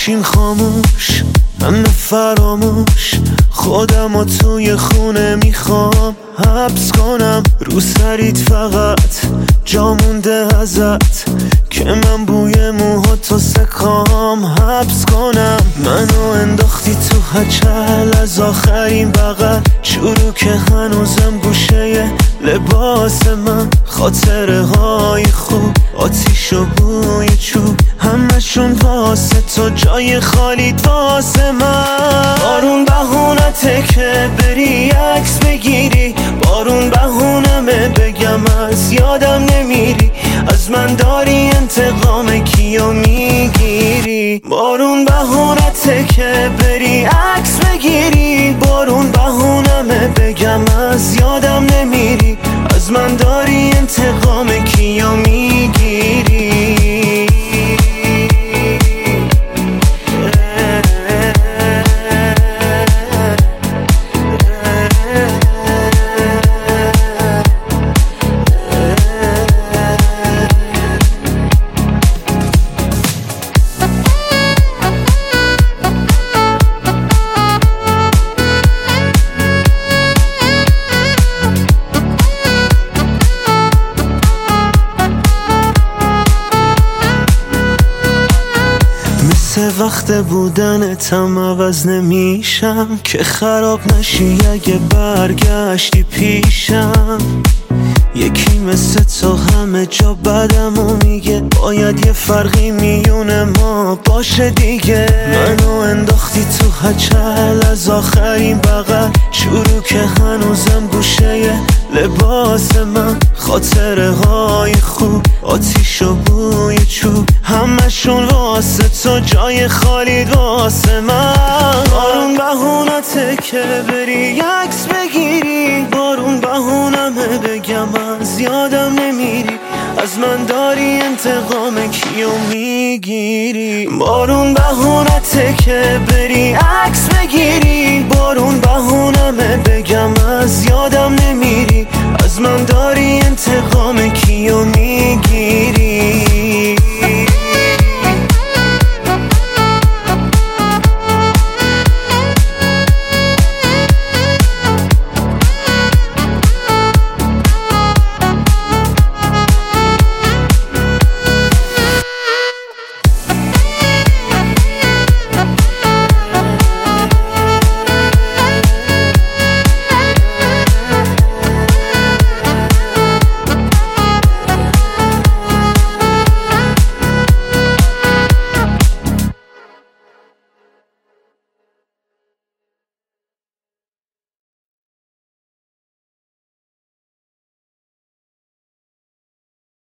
گوشیم خاموش، همه فراموش، خودم و توی خونه میخوام حبس کنم. رو سریت فقط جا مونده ازت که من بوی موهاتو سکام حبس کنم. منو انداختی تو هچل از آخرین بغل، چورو که هنوزم گوشه لباس من. خاطره های خوب، آتیش و بوی چوب، همشون واسه تو، جای خالیت واسه من. بارون بهونته که بری عکس بگیری، بارون بهونمه بگم از یادم نمیری، از من داری انتقام کیو میگیری. بارون بهونته که بری عکس بگیری، بارون بهونمه بگم از یادم نمیری، از من داری انتقام کیو میگیری. وقت بودنتم عوض نمیشم که خراب نشی اگه برگشتی پیشم. یکی مثل تو همه جا بدمو میگه، باید یه فرقی میونه ما باشه دیگه. منو انداختی تو هچل از آخرین بغل، چورو که هنوزم گوشه لباس من. خاطره های خوب، آتیش و بوی چوب، همشون واسه تو، جای خالیت واسه من. بارون بهونته که بری عکس بگیری، بارون بهونمه بگم از یادم نمیری، از من داری انتقام کیو میگیری. بارون بهونته که بری عکس بگیری، بارون بهونمه بگم از یادم نمیری، از من داری انتقام کیو میگیری.